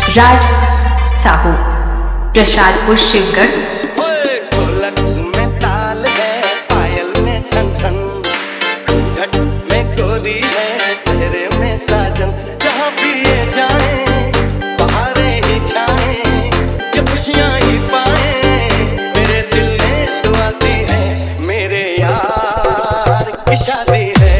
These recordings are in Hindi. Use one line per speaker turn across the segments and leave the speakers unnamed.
राज साहू, प्रसादपुर, शिवगढ़।
ढोलक में ताल है, पायल में छन छन, घूंघट में गोरी है, सेहरे में साजन। जहाँ भी ये जाए बहारें ही छाए, ये खुशियाँ ही पाए, मेरे दिल में तो आती है मेरे यार की शादी है।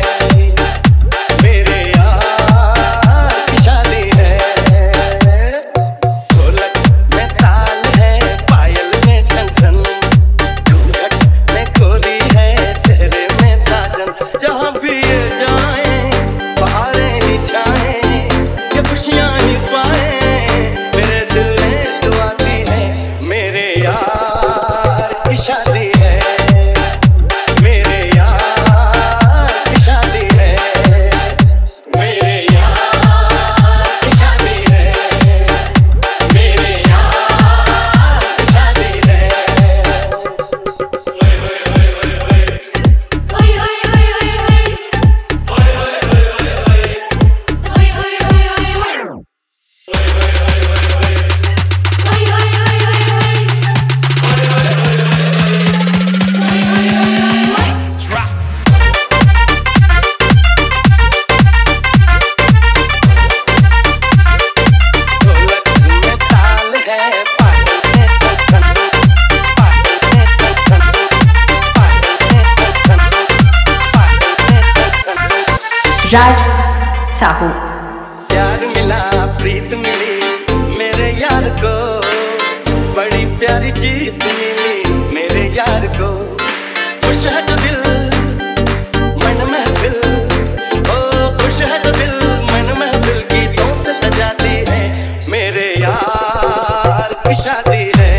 राज साहू।
प्यार मिला, प्रीत मिली मेरे यार को, बड़ी प्यारी जीत मिली मेरे यार को। खुश है तो दिल मन महफिल, ओ खुश है तो दिल मन महफिल, गीतों से सजाती है मेरे यार की शादी है।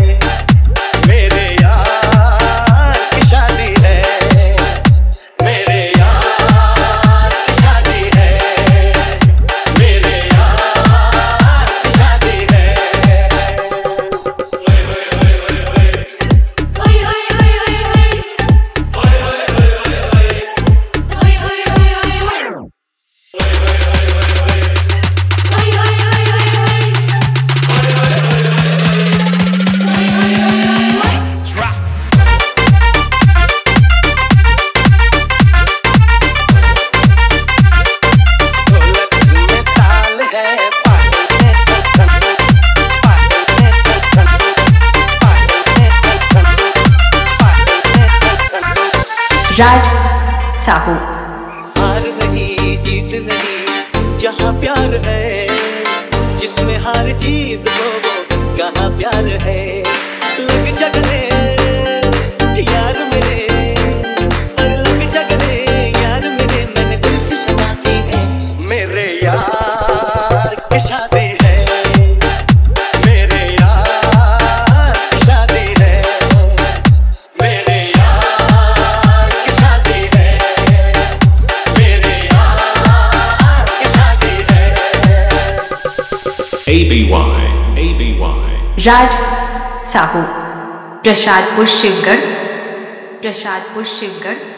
राज साहू।
हार नहीं जीत नहीं जहाँ प्यार है, जिसमें हार जीत हो वो कहाँ प्यार है। लग जगने यार मेरे, अरे लग जगने यार मेरे, मैंने दिल से सुना दी है मेरे यार की शादी है।
ABY
राज साहू, प्रसादपुर, शिवगढ़, प्रसादपुर, शिवगढ़।